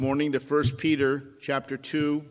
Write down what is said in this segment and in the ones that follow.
Morning to 1 Peter chapter 2,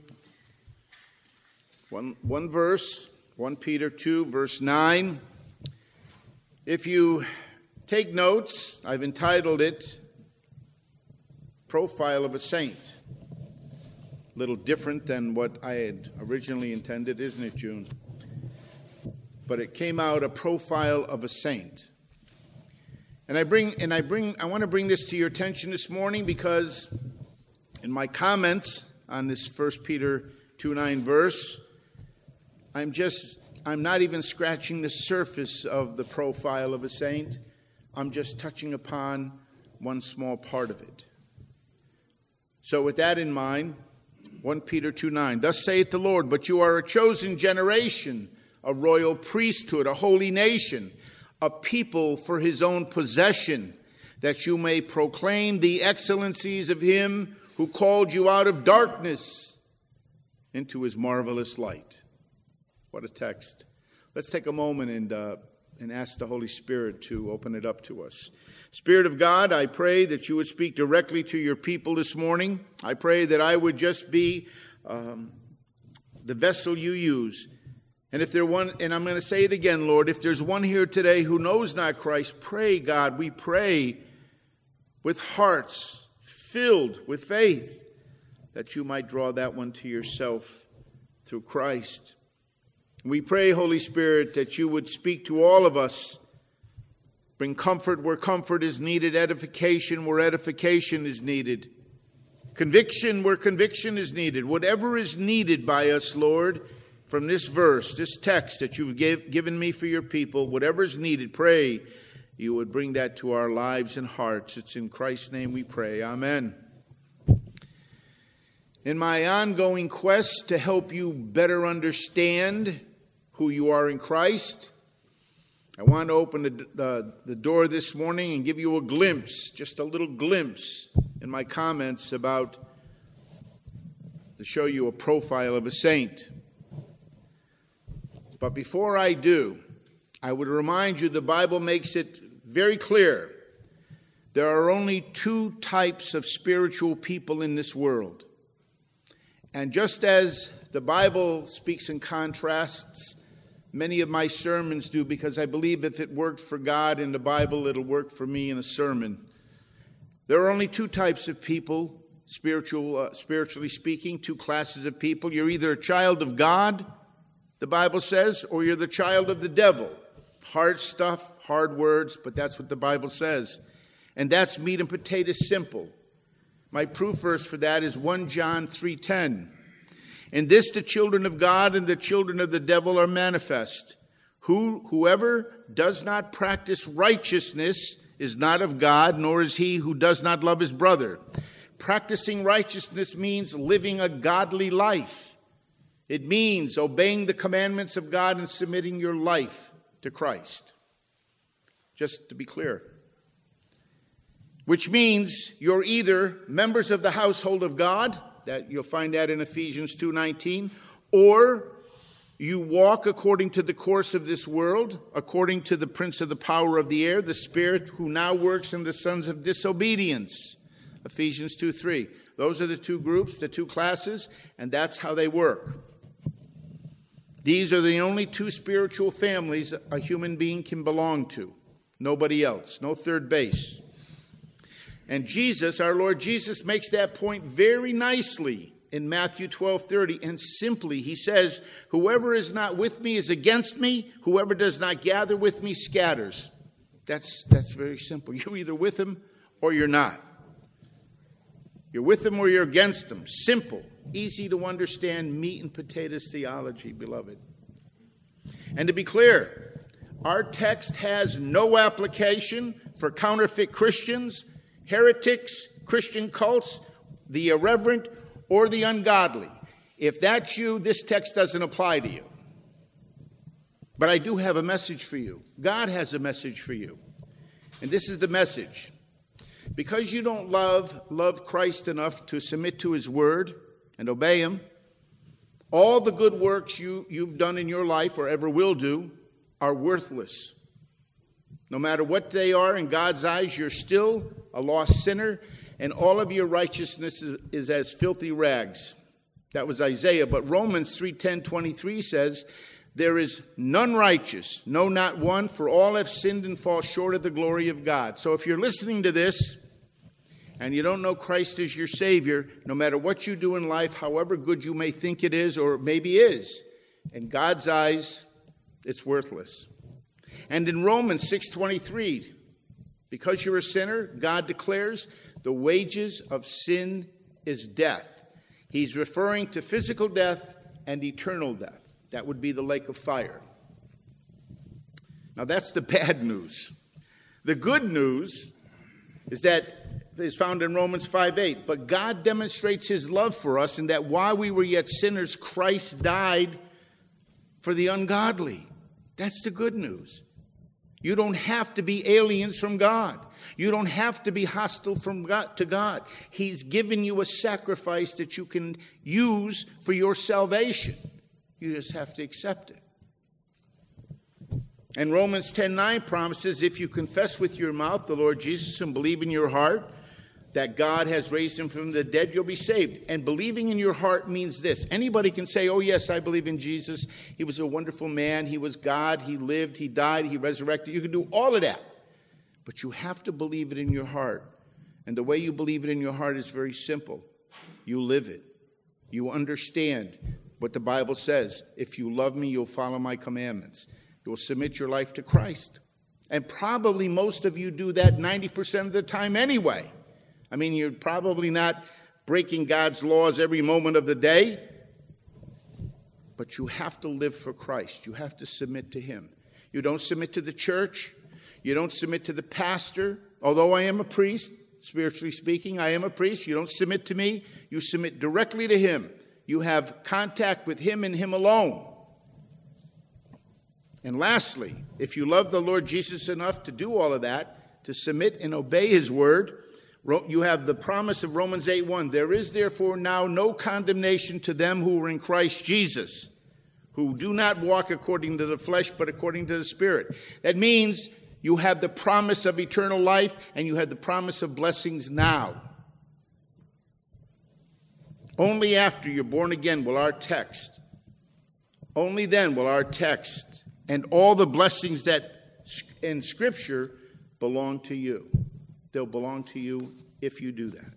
one verse, 1 Peter 2, verse 9. If you take notes, I've entitled it, Profile of a Saint. A little different than what I had originally intended, isn't it, June? But it came out a profile of a saint. And I want to bring this to your attention this morning because in my comments on this 1 Peter 2:9 verse, I'm not even scratching the surface of the profile of a saint. I'm just touching upon one small part of it. So with that in mind, 1 Peter 2:9, thus saith the Lord, but you are a chosen generation, a royal priesthood, a holy nation, a people for his own possession, that you may proclaim the excellencies of him who called you out of darkness into his marvelous light. What a text. Let's take a moment and ask the Holy Spirit to open it up to us. Spirit of God, I pray that you would speak directly to your people this morning. I pray that I would just be the vessel you use. And if I'm going to say it again, Lord, if there's one here today who knows not Christ, pray, God, we pray with hearts filled with faith, that you might draw that one to yourself through Christ. We pray, Holy Spirit, that you would speak to all of us, bring comfort where comfort is needed, edification where edification is needed, conviction where conviction is needed, whatever is needed by us, Lord, from this verse, this text that you've given me for your people, whatever is needed, pray you would bring that to our lives and hearts. It's in Christ's name we pray. Amen. In my ongoing quest to help you better understand who you are in Christ, I want to open the door this morning and give you a glimpse, just a little glimpse in my comments to show you a profile of a saint. But before I do, I would remind you the Bible makes it very clear. There are only two types of spiritual people in this world. And just as the Bible speaks in contrasts, many of my sermons do, because I believe if it worked for God in the Bible, it'll work for me in a sermon. There are only two types of people, spiritually speaking, two classes of people. You're either a child of God, the Bible says, or you're the child of the devil. Hard stuff, hard words, but that's what the Bible says. And that's meat and potatoes simple. My proof verse for that is 1 John 3:10. In this the children of God and the children of the devil are manifest. Whoever does not practice righteousness is not of God, nor is he who does not love his brother. Practicing righteousness means living a godly life. It means obeying the commandments of God and submitting your life to Christ. Just to be clear. Which means you're either members of the household of God, that you'll find that in Ephesians 2:19, or you walk according to the course of this world, according to the prince of the power of the air, the spirit who now works in the sons of disobedience. Ephesians 2:3. Those are the two groups, the two classes, and that's how they work. These are the only two spiritual families a human being can belong to. Nobody else. No third base. And Jesus, our Lord Jesus, makes that point very nicely in Matthew 12:30. And simply, he says, whoever is not with me is against me. Whoever does not gather with me scatters. That's very simple. You're either with him or you're not. You're with him or you're against him. Simple. Easy to understand meat and potatoes theology, beloved. And to be clear, our text has no application for counterfeit Christians, heretics, Christian cults, the irreverent, or the ungodly. If that's you, this text doesn't apply to you. But I do have a message for you. God has a message for you. And this is the message. Because you don't love Christ enough to submit to his word and obey him, all the good works you've done in your life or ever will do are worthless. No matter what they are in God's eyes, you're still a lost sinner, and all of your righteousness is as filthy rags. That was Isaiah. But Romans 3:10-23 says, there is none righteous, no, not one, for all have sinned and fall short of the glory of God. So if you're listening to this and you don't know Christ as your Savior, no matter what you do in life, however good you may think it is or maybe is, in God's eyes, it's worthless. And in Romans 6:23, because you're a sinner, God declares the wages of sin is death. He's referring to physical death and eternal death. That would be the lake of fire. Now that's the bad news. The good news is found in Romans 5:8. But God demonstrates his love for us in that while we were yet sinners, Christ died for the ungodly. That's the good news. You don't have to be aliens from God. You don't have to be hostile from God to God. He's given you a sacrifice that you can use for your salvation. You just have to accept it. And Romans 10:9 promises, if you confess with your mouth the Lord Jesus and believe in your heart that God has raised him from the dead, you'll be saved. And believing in your heart means this. Anybody can say, oh yes, I believe in Jesus. He was a wonderful man. He was God. He lived. He died. He resurrected. You can do all of that. But you have to believe it in your heart. And the way you believe it in your heart is very simple. You live it. You understand what the Bible says. If you love me, you'll follow my commandments. You'll submit your life to Christ. And probably most of you do that 90% of the time anyway. I mean, you're probably not breaking God's laws every moment of the day. But you have to live for Christ. You have to submit to him. You don't submit to the church. You don't submit to the pastor. Although I am a priest, spiritually speaking, I am a priest. You don't submit to me. You submit directly to him. You have contact with him and him alone. And lastly, if you love the Lord Jesus enough to do all of that, to submit and obey his word, you have the promise of Romans 8:1. There is therefore now no condemnation to them who are in Christ Jesus, who do not walk according to the flesh, but according to the Spirit. That means you have the promise of eternal life and you have the promise of blessings now. Only after you're born again will our text, only then will our text and all the blessings that in Scripture belong to you. They'll belong to you if you do that.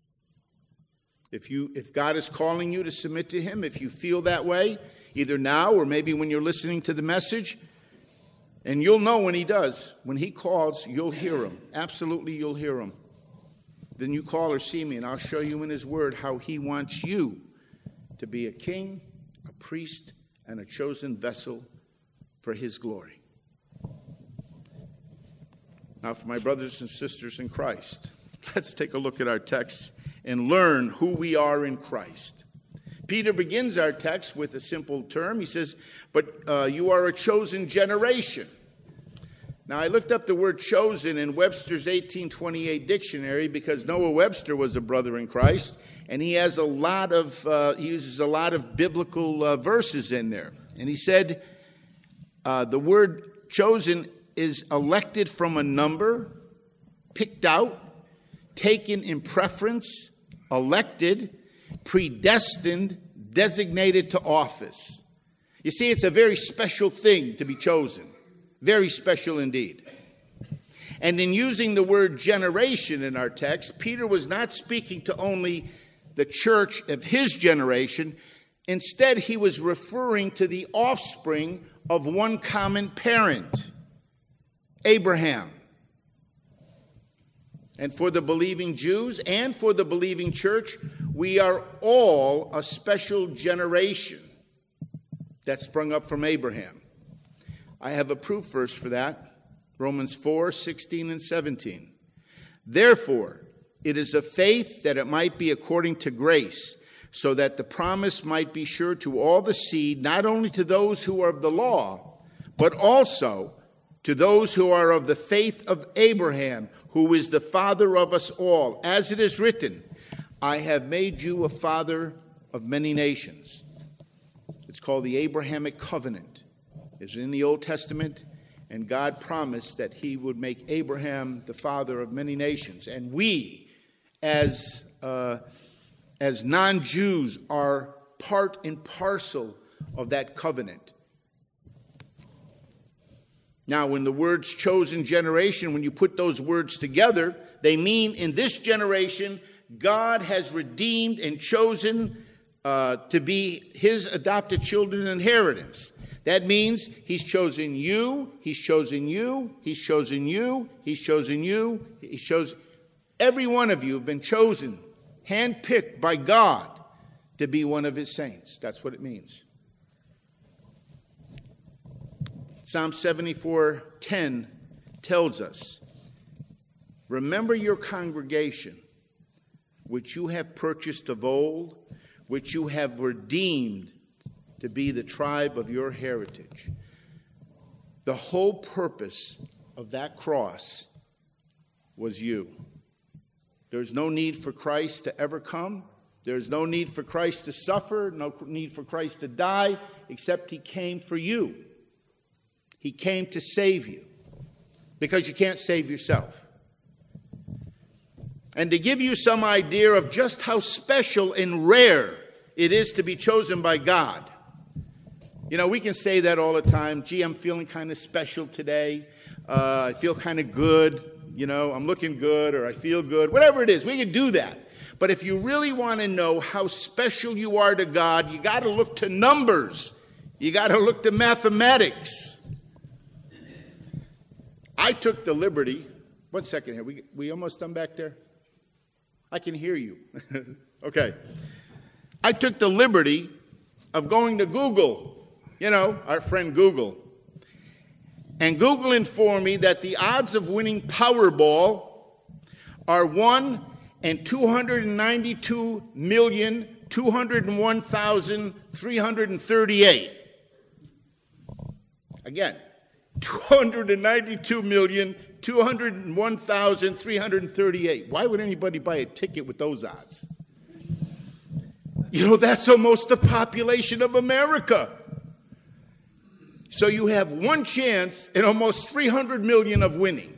If God is calling you to submit to him, if you feel that way, either now or maybe when you're listening to the message, and you'll know when he does. When he calls, you'll hear him. Absolutely, you'll hear him. Then you call or see me, and I'll show you in his word how he wants you to be a king, a priest, and a chosen vessel for his glory. Now, for my brothers and sisters in Christ, let's take a look at our text and learn who we are in Christ. Peter begins our text with a simple term. He says, but you are a chosen generation. Now, I looked up the word chosen in Webster's 1828 dictionary because Noah Webster was a brother in Christ, and he has he uses a lot of biblical verses in there. And he said the word chosen is elected from a number, picked out, taken in preference, elected, predestined, designated to office. You see, it's a very special thing to be chosen. Very special indeed. And in using the word generation in our text, Peter was not speaking to only the church of his generation. Instead, he was referring to the offspring of one common parent, Abraham. And for the believing Jews and for the believing church, we are all a special generation that sprung up from Abraham. I have a proof verse for that, Romans 4:16 and 17. Therefore, it is of faith that it might be according to grace, so that the promise might be sure to all the seed, not only to those who are of the law, but also to those who are of the faith of Abraham, who is the father of us all. As it is written, I have made you a father of many nations. It's called the Abrahamic covenant. It's in the Old Testament, and God promised that he would make Abraham the father of many nations. And we, as non-Jews are part and parcel of that covenant. Now, when the words chosen generation, when you put those words together, they mean in this generation, God has redeemed and chosen to be his adopted children's inheritance. That means he's chosen you, he's chosen you, he's chosen you, he's chosen you, he's chosen. Every one of you have been chosen, handpicked by God to be one of his saints. That's what it means. Psalm 74:10 tells us, remember your congregation, which you have purchased of old, which you have redeemed to be the tribe of your heritage. The whole purpose of that cross was you. There's no need for Christ to ever come. There's no need for Christ to suffer, no need for Christ to die, except he came for you. He came to save you, because you can't save yourself. And to give you some idea of just how special and rare it is to be chosen by God. You know, we can say that all the time. Gee, I'm feeling kind of special today. I feel kind of good. You know, I'm looking good, or I feel good. Whatever it is, we can do that. But if you really want to know how special you are to God, you got to look to numbers. You got to look to mathematics. I took the liberty. 1 second here. We almost done back there? I can hear you. Okay. I took the liberty of going to Google, you know, our friend Google. And Google informed me that the odds of winning Powerball are 1 in 292,201,338. Again, 292,201,338. Why would anybody buy a ticket with those odds? You know, that's almost the population of America. So you have one chance in almost 300 million of winning.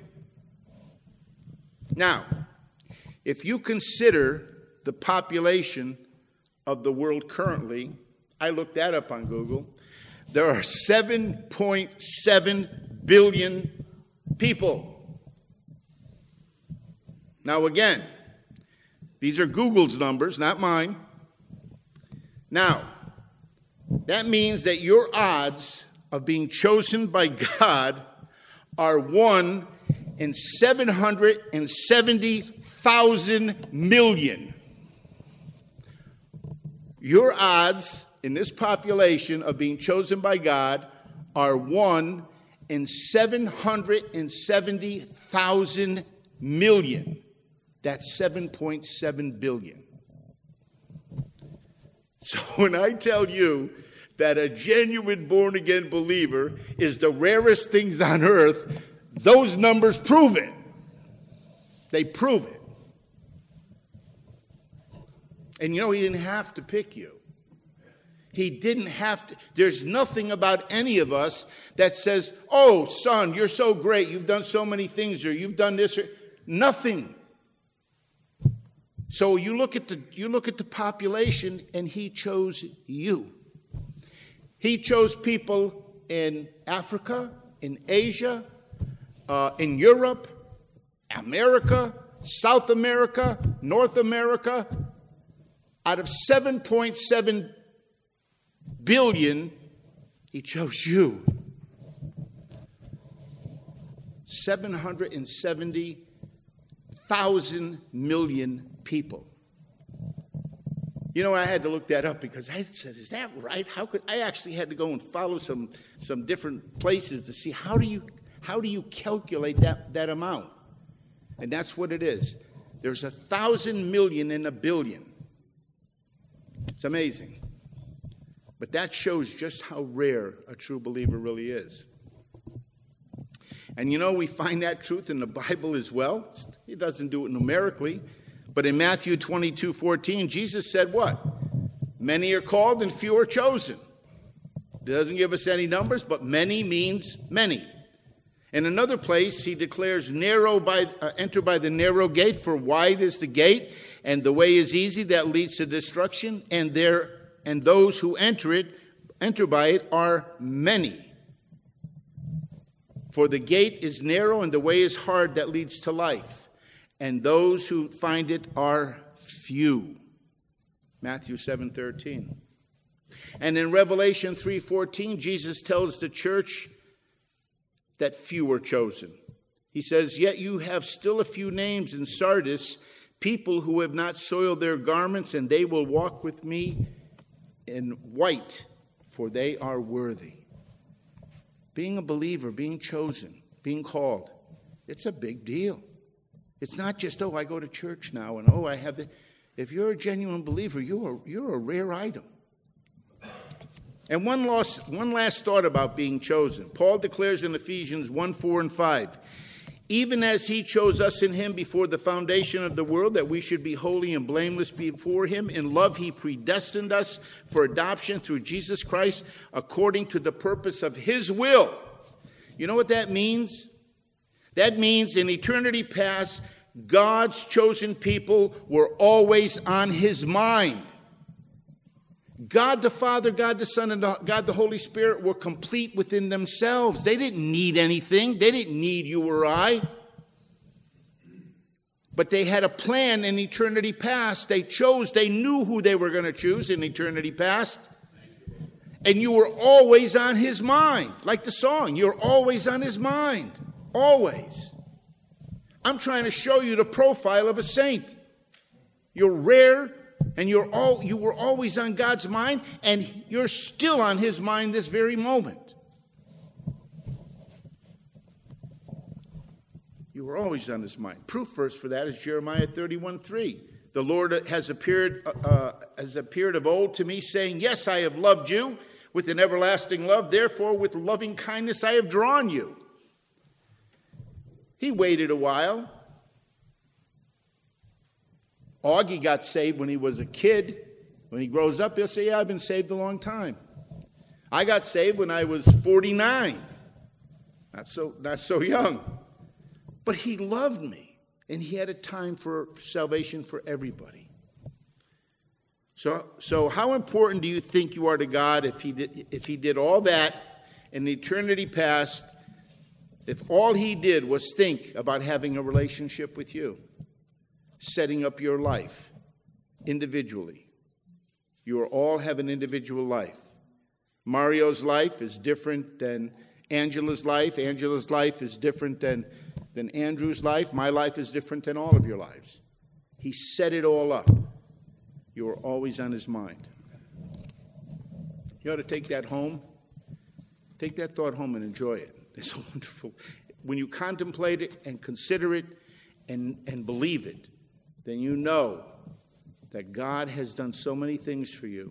Now, if you consider the population of the world currently, I looked that up on Google, there are 7.7 billion people. Now again, these are Google's numbers, not mine. Now, that means that your odds of being chosen by God are 1 in 770,000 million. Your odds in this population of being chosen by God are 1 in 770,000 million. That's 7.7 billion. So when I tell you that a genuine born-again believer is the rarest things on earth, those numbers prove it. They prove it. And you know, he didn't have to pick you. He didn't have to. There's nothing about any of us that says, oh, son, you're so great. You've done so many things, or you've done this. Or nothing. So you look at the population, and he chose you. He chose people in Africa, in Asia, in Europe, America, South America, North America. Out of 7.7 billion, he chose you. 770,000 million people. You know, I had to look that up because I said, is that right? How could I actually had to go and follow some different places to see how do you calculate that amount? And that's what it is. There's 1,000 million in a billion. It's amazing. But that shows just how rare a true believer really is. And you know, we find that truth in the Bible as well. He doesn't do it numerically. But in Matthew 22:14, Jesus said what? Many are called and few are chosen. It doesn't give us any numbers, but many means many. In another place, he declares, enter by the narrow gate, for wide is the gate, and the way is easy that leads to destruction, and those who enter by it are many. For the gate is narrow and the way is hard that leads to life, and those who find it are few. Matthew 7:13. And in Revelation 3:14, Jesus tells the church that few are chosen. He says, yet you have still a few names in Sardis, people who have not soiled their garments, and they will walk with me in white, for they are worthy. Being a believer, being chosen, being called, it's a big deal. It's not just, I go to church now, and I have the... If you're a genuine believer, you're a rare item. And one last thought about being chosen. Paul declares in Ephesians 1:4 and 5, even as he chose us in him before the foundation of the world, that we should be holy and blameless before him. In love he predestined us for adoption through Jesus Christ, according to the purpose of his will. You know what that means? That means in eternity past, God's chosen people were always on his mind. God the Father, God the Son, and God the Holy Spirit were complete within themselves. They didn't need anything. They didn't need you or I. But they had a plan in eternity past. They knew who they were going to choose in eternity past. And you were always on his mind. Like the song, you're always on his mind. Always. I'm trying to show you the profile of a saint. You're rare. And you were always on God's mind, and you're still on his mind this very moment. You were always on his mind. Proof verse for that is Jeremiah 31:3. The Lord has appeared of old to me, saying, yes, I have loved you with an everlasting love. Therefore, with loving kindness I have drawn you. He waited a while. Augie got saved when he was a kid. When he grows up, he'll say, I've been saved a long time. I got saved when I was 49. Not so young. But he loved me, and he had a time for salvation for everybody. So how important do you think you are to God if he did all that in eternity past, if all he did was think about having a relationship with you? Setting up your life individually. You all have an individual life. Mario's life is different than Angela's life. Angela's life is different than Andrew's life. My life is different than all of your lives. He set it all up. You are always on his mind. You ought to take that home. Take that thought home and enjoy it. It's wonderful. When you contemplate it and consider it and believe it, then you know that God has done so many things for you.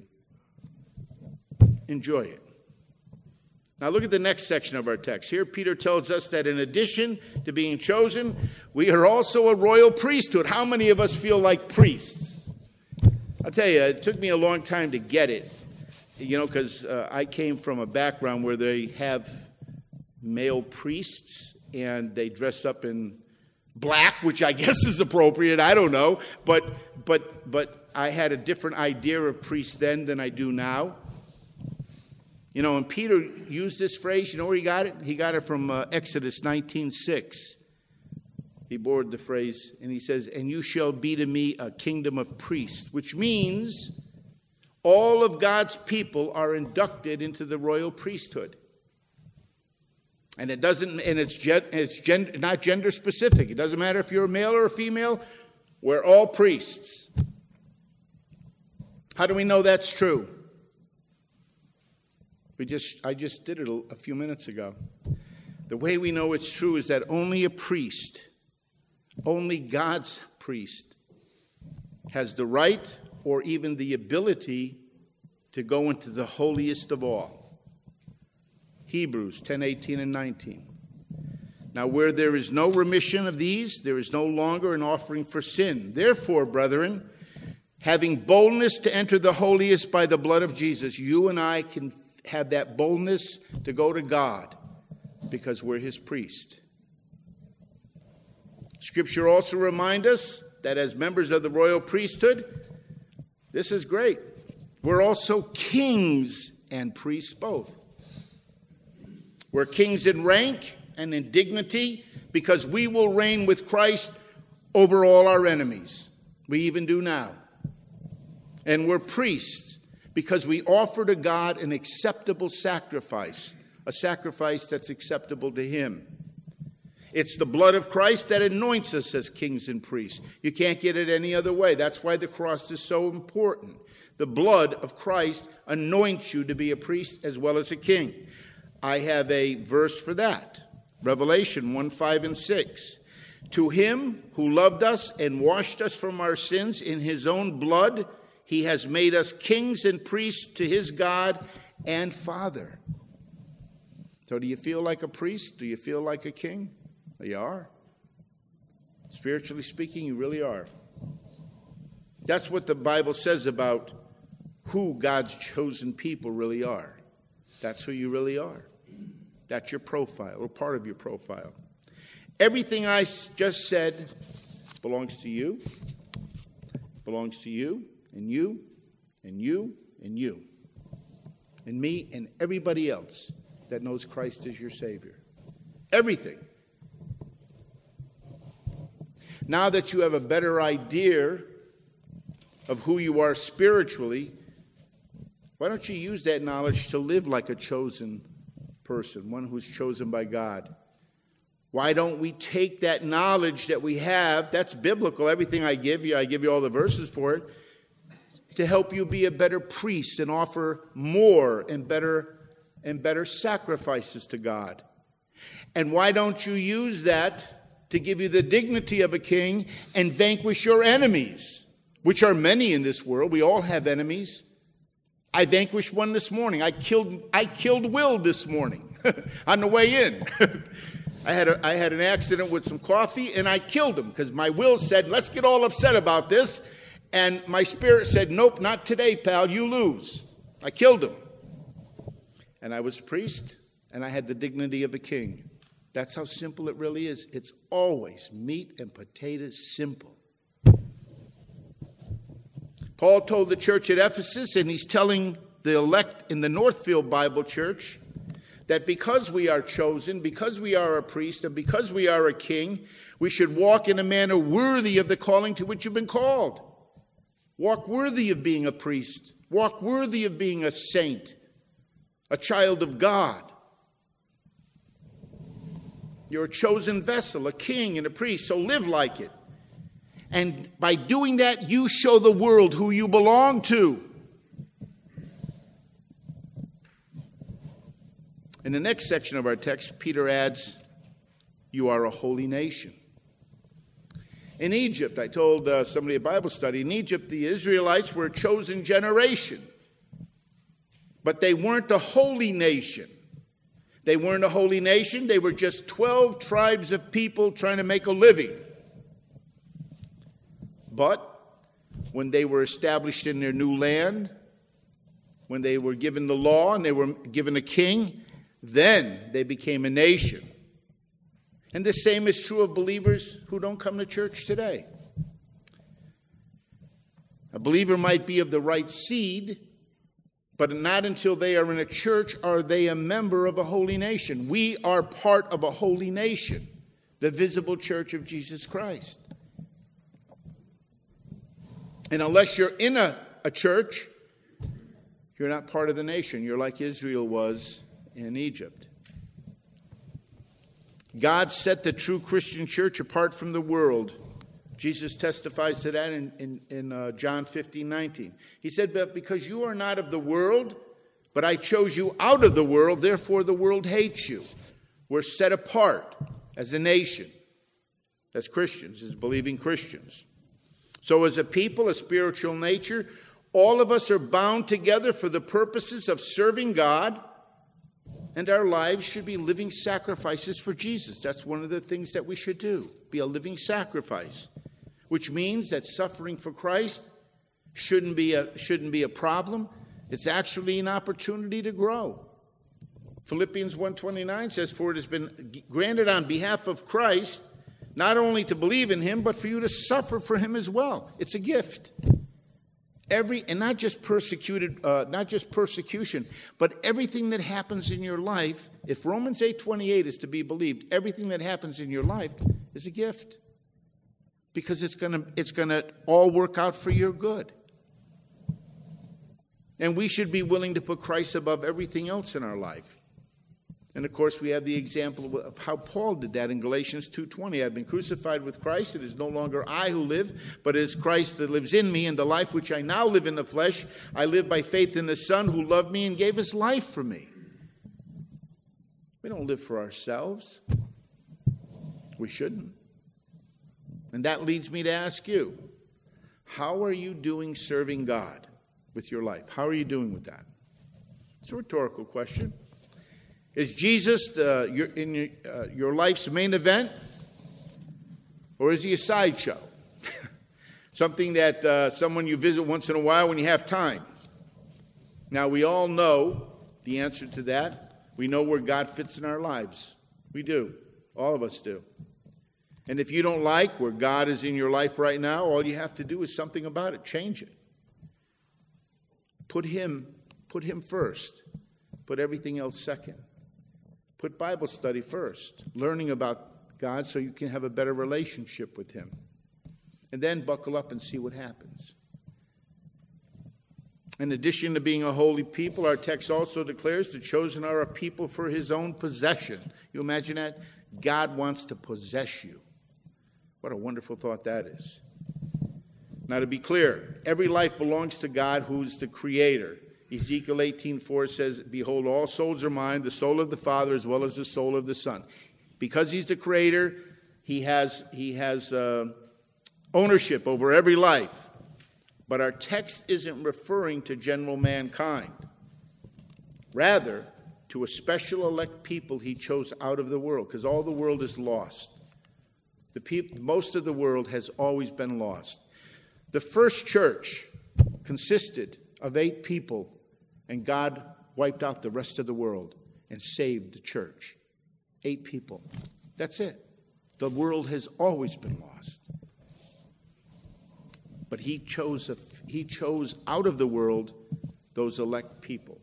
Enjoy it. Now look at the next section of our text. Here Peter tells us that in addition to being chosen, we are also a royal priesthood. How many of us feel like priests? I'll tell you, it took me a long time to get it, because I came from a background where they have male priests and they dress up in black, which I guess is appropriate. I don't know. But I had a different idea of priests then than I do now. And Peter used this phrase. You know where he got it? He got it from Exodus 19:6. He borrowed the phrase, and he says, and you shall be to me a kingdom of priests, which means all of God's people are inducted into the royal priesthood. And it's not gender specific. It doesn't matter if you're a male or a female. We're all priests. How do we know that's true? I just did it a few minutes ago. The way we know it's true is that only a priest, only God's priest, has the right or even the ability to go into the holiest of all. Hebrews 10:18 and 19. Now, where there is no remission of these, there is no longer an offering for sin. Therefore, brethren, having boldness to enter the holiest by the blood of Jesus, you and I can have that boldness to go to God because we're his priest. Scripture also reminds us that as members of the royal priesthood, this is great, we're also kings and priests both. We're kings in rank and in dignity because we will reign with Christ over all our enemies. We even do now. And we're priests because we offer to God an acceptable sacrifice, a sacrifice that's acceptable to him. It's the blood of Christ that anoints us as kings and priests. You can't get it any other way. That's why the cross is so important. The blood of Christ anoints you to be a priest as well as a king. I have a verse for that. Revelation 1:5-6. To him who loved us and washed us from our sins in his own blood, he has made us kings and priests to his God and Father. So do you feel like a priest? Do you feel like a king? You are. Spiritually speaking, you really are. That's what the Bible says about who God's chosen people really are. That's who you really are. That's your profile, or part of your profile. Everything I just said belongs to you, belongs to you, and you, and you, and you, and me, and everybody else that knows Christ as your Savior. Everything. Now that you have a better idea of who you are spiritually, why don't you use that knowledge to live like a chosen person, one who's chosen by God? Why don't we take that knowledge that we have, that's biblical, everything I give you all the verses for it, to help you be a better priest and offer more and better sacrifices to God? And why don't you use that to give you the dignity of a king and vanquish your enemies, which are many in this world? We all have enemies. I vanquished one this morning. I killed Will this morning on the way in. I had an accident with some coffee, and I killed him because my will said, let's get all upset about this. And my spirit said, nope, not today, pal. You lose. I killed him. And I was a priest, and I had the dignity of a king. That's how simple it really is. It's always meat and potatoes simple. Paul told the church at Ephesus, and he's telling the elect in the Northfield Bible Church, that because we are chosen, because we are a priest, and because we are a king, we should walk in a manner worthy of the calling to which you've been called. Walk worthy of being a priest. Walk worthy of being a saint, a child of God. You're a chosen vessel, a king and a priest, so live like it. And by doing that, you show the world who you belong to. In the next section of our text, Peter adds, you are a holy nation. In Egypt, I told somebody at Bible study, in Egypt, the Israelites were a chosen generation. But they weren't a holy nation. They weren't a holy nation. They were just 12 tribes of people trying to make a living. But when they were established in their new land, when they were given the law and they were given a king, then they became a nation. And the same is true of believers who don't come to church today. A believer might be of the right seed, but not until they are in a church are they a member of a holy nation. We are part of a holy nation, the visible church of Jesus Christ. And unless you're in a church, you're not part of the nation. You're like Israel was in Egypt. God set the true Christian church apart from the world. Jesus testifies to that in John 15:19. He said, but because you are not of the world, but I chose you out of the world, therefore the world hates you. We're set apart as a nation, as Christians, as believing Christians. So as a people, a spiritual nature, all of us are bound together for the purposes of serving God, and our lives should be living sacrifices for Jesus. That's one of the things that we should do, be a living sacrifice, which means that suffering for Christ shouldn't be a problem. It's actually an opportunity to grow. Philippians 1:29 says, "For it has been granted on behalf of Christ, not only to believe in him, but for you to suffer for him as well." It's a gift. And not just persecution, but everything that happens in your life, if Romans 8:28 is to be believed, everything that happens in your life is a gift. Because it's gonna all work out for your good. And we should be willing to put Christ above everything else in our life. And of course, we have the example of how Paul did that in Galatians 2:20. "I've been crucified with Christ. It is no longer I who live, but it is Christ that lives in me. And the life which I now live in the flesh, I live by faith in the Son who loved me and gave his life for me." We don't live for ourselves. We shouldn't. And that leads me to ask you, how are you doing serving God with your life? How are you doing with that? It's a rhetorical question. Is Jesus your life's main event? Or is he a sideshow? Something that someone you visit once in a while when you have time? Now, we all know the answer to that. We know where God fits in our lives. We do. All of us do. And if you don't like where God is in your life right now, all you have to do is something about it. Change it. Put him first. Put everything else second. Put Bible study first, learning about God so you can have a better relationship with him. And then buckle up and see what happens. In addition to being a holy people, our text also declares the chosen are a people for his own possession. You imagine that? God wants to possess you. What a wonderful thought that is. Now, to be clear, every life belongs to God, who's the creator. Ezekiel 18:4 says, "Behold, all souls are mine, the soul of the Father as well as the soul of the Son." Because he's the creator, he has ownership over every life. But our text isn't referring to general mankind. Rather, to a special elect people he chose out of the world, because all the world is lost. Most of the world has always been lost. The first church consisted of 8 people, and God wiped out the rest of the world and saved the church. 8 people. That's it. The world has always been lost. But he chose out of the world those elect people.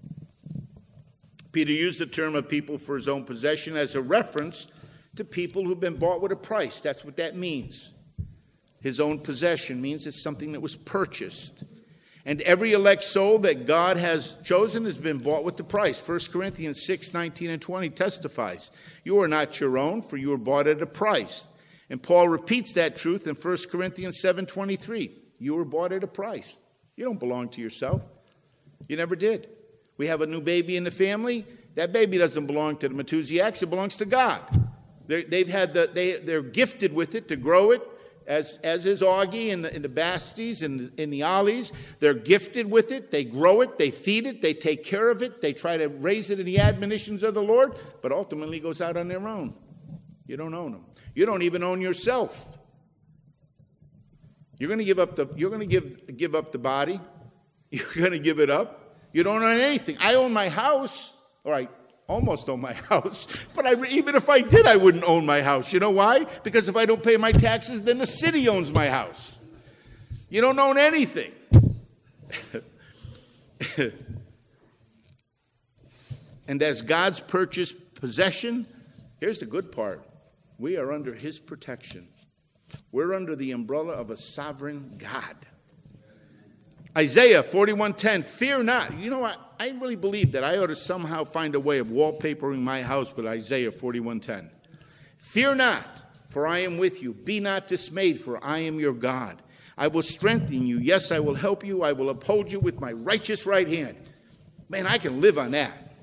Peter used the term of people for his own possession as a reference to people who've been bought with a price. That's what that means. His own possession means it's something that was purchased. And every elect soul that God has chosen has been bought with the price. 1 Corinthians 6:19 and 20 testifies, "You are not your own, for you were bought at a price." And Paul repeats that truth in 1 Corinthians 7:23. You were bought at a price. You don't belong to yourself. You never did. We have a new baby in the family. That baby doesn't belong to the Matusiaks. It belongs to God. They're gifted with it to grow it, as is Augie and the Basties and the Ollies. They're gifted with it. They grow it. They feed it. They take care of it. They try to raise it in the admonitions of the Lord, but ultimately goes out on their own. You don't own them. You don't even own yourself. You're going to give up the body. You're going to give it up. You don't own anything. I own my house. All right. Almost own my house, but even if I did, I wouldn't own my house. You know why? Because if I don't pay my taxes, then the city owns my house. You don't own anything. And as God's purchased possession, here's the good part. We are under his protection. We're under the umbrella of a sovereign God. Isaiah 41:10, "Fear not." You know what? I really believe that I ought to somehow find a way of wallpapering my house with Isaiah 41:10. "Fear not, for I am with you. Be not dismayed, for I am your God. I will strengthen you. Yes, I will help you. I will uphold you with my righteous right hand." Man, I can live on that.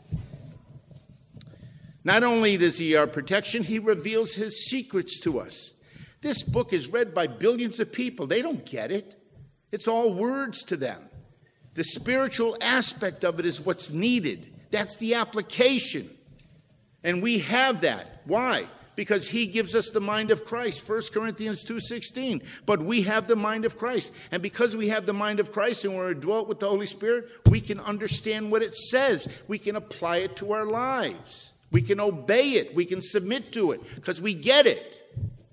Not only does he our protection, he reveals his secrets to us. This book is read by billions of people. They don't get it. It's all words to them. The spiritual aspect of it is what's needed. That's the application. And we have that. Why? Because he gives us the mind of Christ. 1 Corinthians 2:16. But we have the mind of Christ. And because we have the mind of Christ and we're dwelt with the Holy Spirit, we can understand what it says. We can apply it to our lives. We can obey it. We can submit to it because we get it.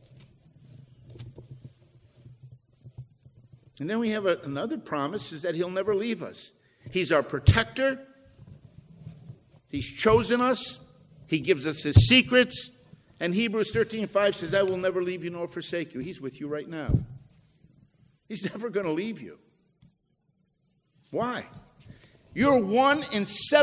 And then we have another promise, is that he'll never leave us. He's our protector. He's chosen us. He gives us his secrets. And Hebrews 13:5 says, I will never leave you nor forsake you. He's with you right now. He's never going to leave you. Why? You're 1 in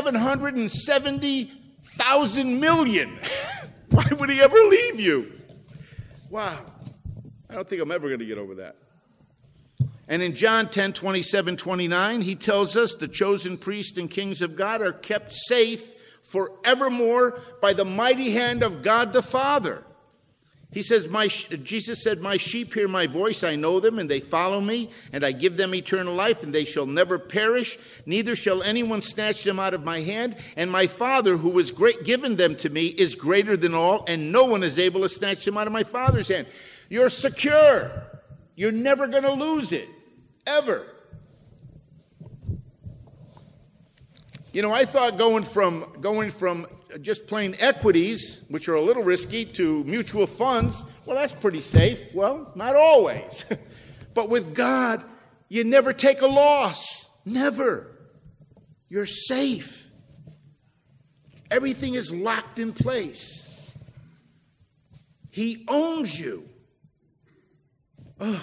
770,000 million. Why would he ever leave you? Wow. I don't think I'm ever going to get over that. And in John 10:27-29, he tells us the chosen priests and kings of God are kept safe forevermore by the mighty hand of God the Father. He says, Jesus said, my sheep hear my voice, I know them, and they follow me, and I give them eternal life, and they shall never perish, neither shall anyone snatch them out of my hand. And my Father, who has given them to me, is greater than all, and no one is able to snatch them out of my Father's hand. You're secure. You're never going to lose it, ever. You know, I thought going from just plain equities, which are a little risky, to mutual funds, well, that's pretty safe. Well, not always. But with God, you never take a loss. Never. You're safe. Everything is locked in place. He owns you. Ugh.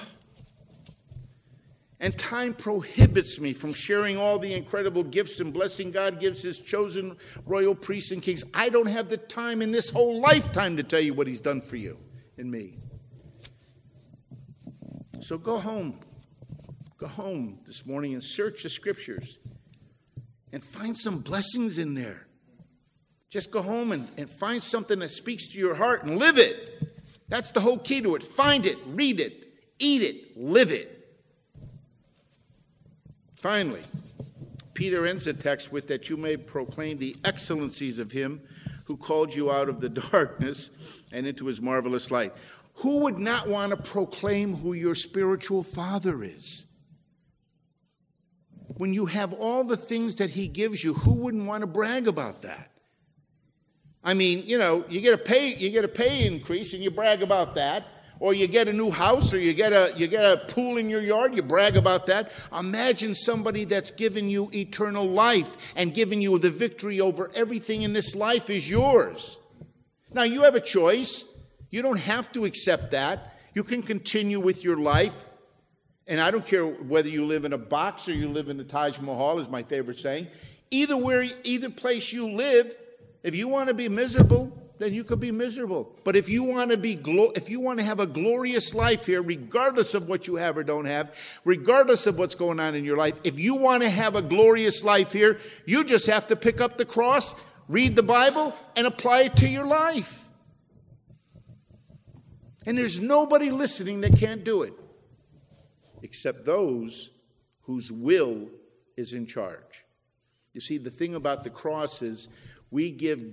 And time prohibits me from sharing all the incredible gifts and blessing God gives his chosen royal priests and kings. I don't have the time in this whole lifetime to tell you what he's done for you and me. So go home. Go home this morning and search the scriptures and find some blessings in there. Just go home and find something that speaks to your heart and live it. That's the whole key to it. Find it, read it, eat it, live it. Finally, Peter ends the text with that you may proclaim the excellencies of him who called you out of the darkness and into his marvelous light. Who would not want to proclaim who your spiritual father is? When you have all the things that he gives you, who wouldn't want to brag about that? I mean, you know, you get a pay increase and you brag about that. Or you get a new house, or you get a pool in your yard, you brag about that. Imagine somebody that's given you eternal life and given you the victory over everything in this life is yours. Now, you have a choice. You don't have to accept that. You can continue with your life. And I don't care whether you live in a box or you live in the Taj Mahal, is my favorite saying. Either place you live, if you want to be miserable, then you could be miserable. But if you want to have a glorious life here, regardless of what you have or don't have, regardless of what's going on in your life, if you want to have a glorious life here, you just have to pick up the cross, read the Bible, and apply it to your life. And there's nobody listening that can't do it, except those whose will is in charge. You see, the thing about the cross is we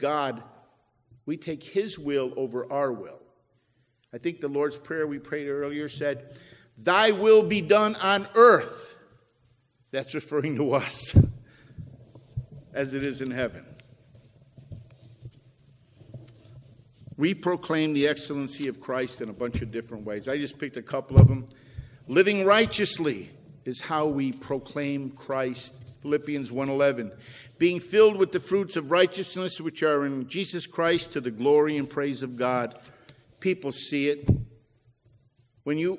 take his will over our will. I think the Lord's Prayer we prayed earlier said, thy will be done on earth. That's referring to us, as it is in heaven. We proclaim the excellency of Christ in a bunch of different ways. I just picked a couple of them. Living righteously is how we proclaim Christ. Philippians 1:11. Being filled with the fruits of righteousness which are in Jesus Christ to the glory and praise of God. People see it. When you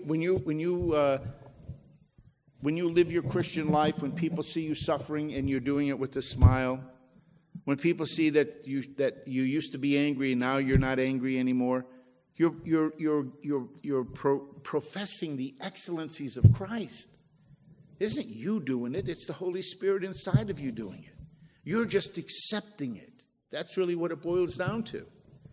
live your Christian life, when people see you suffering and you're doing it with a smile, when people see that you used to be angry and now you're not angry anymore, you're professing the excellencies of Christ. It isn't you doing it, it's the Holy Spirit inside of you doing it. You're just accepting it. That's really what it boils down to.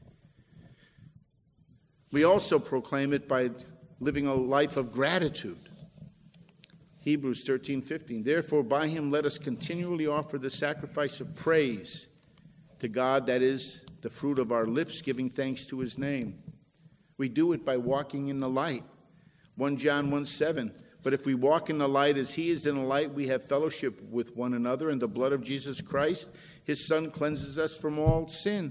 We also proclaim it by living a life of gratitude. Hebrews 13:15. Therefore, by him let us continually offer the sacrifice of praise to God, that is the fruit of our lips, giving thanks to his name. We do it by walking in the light. 1 John 1:7. But if we walk in the light as he is in the light, we have fellowship with one another, and the blood of Jesus Christ, his Son, cleanses us from all sin.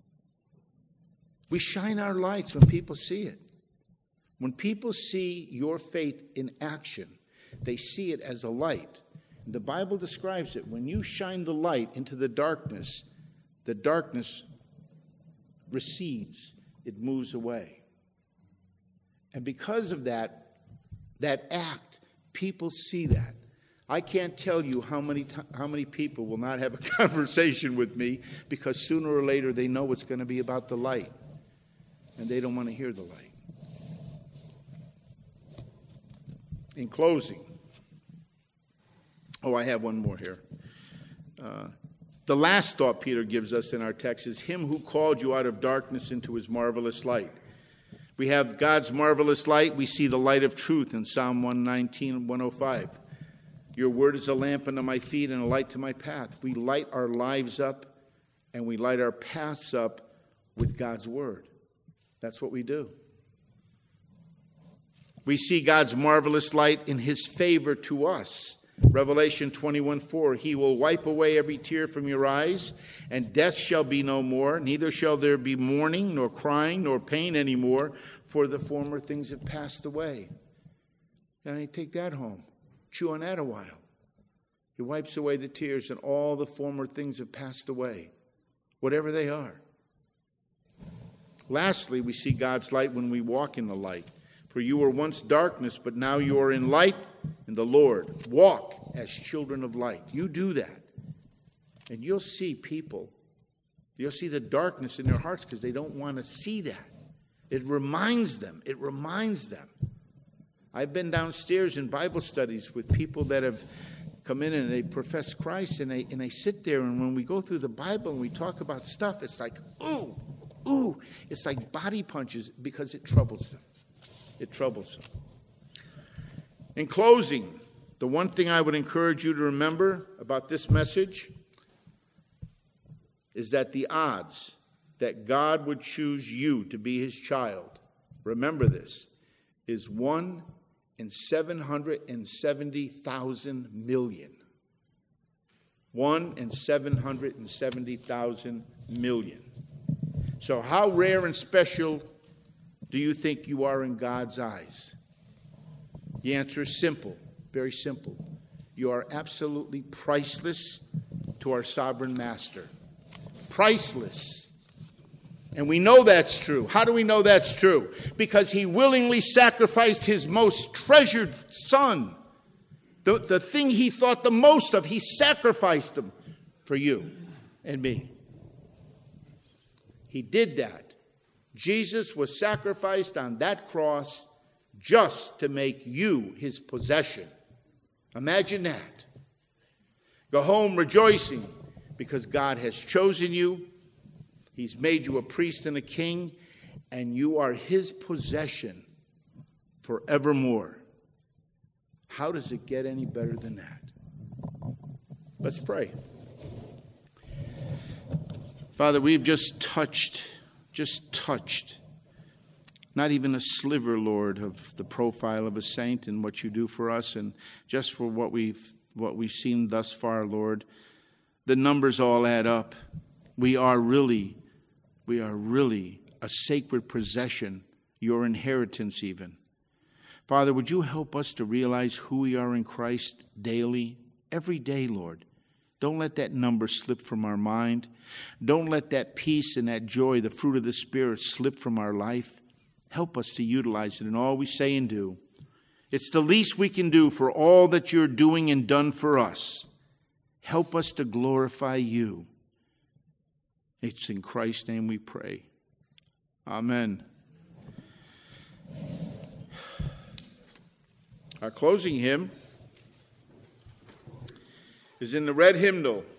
We shine our lights when people see it. When people see your faith in action, they see it as a light. And the Bible describes it. When you shine the light into the darkness recedes. It moves away. And because of that act, people see that. I can't tell you how many people will not have a conversation with me because sooner or later they know it's going to be about the light. And they don't want to hear the light. In closing, I have one more here. The last thought Peter gives us in our text is him who called you out of darkness into his marvelous light. We have God's marvelous light. We see the light of truth in Psalm 119, 105. Your word is a lamp unto my feet and a light to my path. We light our lives up and we light our paths up with God's word. That's what we do. We see God's marvelous light in his favor to us. Revelation 21:4, he will wipe away every tear from your eyes, and death shall be no more, neither shall there be mourning, nor crying, nor pain anymore, for the former things have passed away. Now you take that home. Chew on that a while. He wipes away the tears, and all the former things have passed away, whatever they are. Lastly, we see God's light when we walk in the light. For you were once darkness, but now you are in light in the Lord. Walk as children of light. You do that. And you'll see people. You'll see the darkness in their hearts because they don't want to see that. It reminds them. It reminds them. I've been downstairs in Bible studies with people that have come in and they profess Christ and they sit there, and when we go through the Bible and we talk about stuff, it's like, ooh. It's like body punches because it troubles them. It troubles them. In closing, the one thing I would encourage you to remember about this message is that the odds that God would choose you to be his child, remember this, is 1 in 770,000 million. 1 in 770,000 million. So how rare and special do you think you are in God's eyes? The answer is simple, very simple. You are absolutely priceless to our sovereign master. Priceless. And we know that's true. How do we know that's true? Because he willingly sacrificed his most treasured son. The thing he thought the most of, he sacrificed him for you and me. He did that. Jesus was sacrificed on that cross just to make you his possession. Imagine that. Go home rejoicing because God has chosen you. He's made you a priest and a king, and you are his possession forevermore. How does it get any better than that? Let's pray. Father, we've just touched, not even a sliver, Lord, of the profile of a saint and what you do for us, and just for what we've seen thus far, Lord. The numbers all add up. We are really a sacred possession, your inheritance even. Father, would you help us to realize who we are in Christ daily, every day, Lord. Don't let that number slip from our mind. Don't let that peace and that joy, the fruit of the Spirit, slip from our life. Help us to utilize it in all we say and do. It's the least we can do for all that you're doing and done for us. Help us to glorify you. It's in Christ's name we pray. Amen. Our closing hymn is in the red hymnal.